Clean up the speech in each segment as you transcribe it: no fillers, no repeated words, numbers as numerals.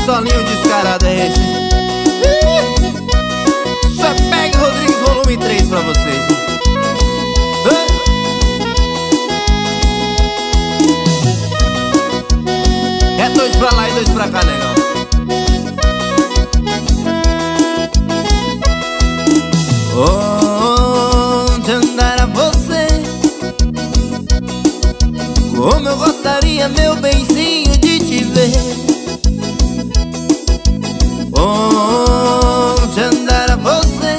solinho descarado é esse? Só pega Rodrigues volume 3 pra vocês. É 2 pra lá e 2 pra cá, negão. Onde andará você? Como eu gostaria, meu benzinho, de te ver. Onde andará você?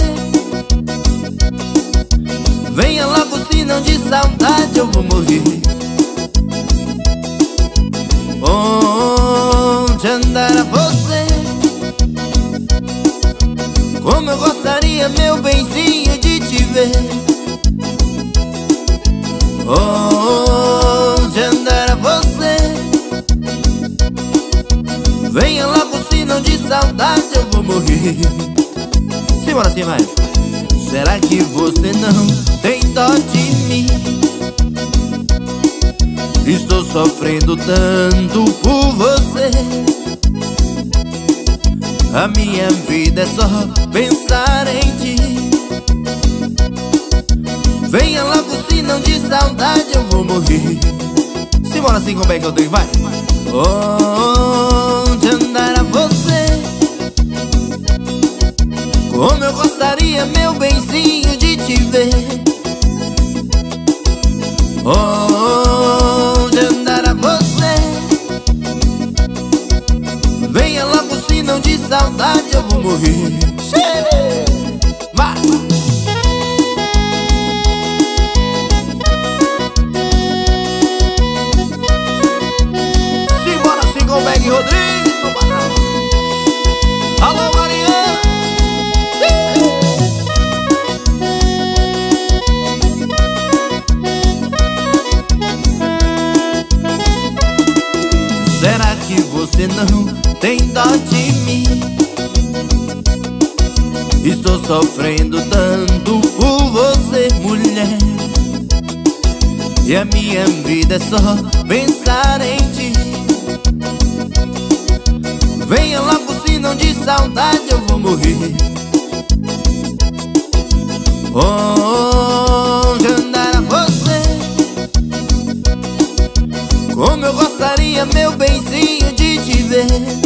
Venha logo, senão de saudade eu vou morrer. Onde andará você? Como eu gostaria, meu benzinho, de te ver. Onde andará você? Venha logo, senão de saudade eu vou morrer. Simbora assim, vai. Será que você não tem dó de mim? Estou sofrendo tanto por você. A minha vida é só pensar em ti. Venha logo, senão de saudade eu vou morrer. Simbora assim, como é que eu tenho, vai. Onde andará você? Como eu gostaria, meu benzinho, de te ver. Onde andará você? Venha logo, senão de saudade eu vou morrer. Vai! Simbora assim com o Beg Rodrigues no canal. Alô, Mariana! Será que você não tem dó de mim? Estou sofrendo tanto por você, mulher. E a minha vida é só pensar em ti. Venha logo, senão de saudade eu vou morrer. Onde andará você? Como eu gostaria, meu benzinho, de te ver.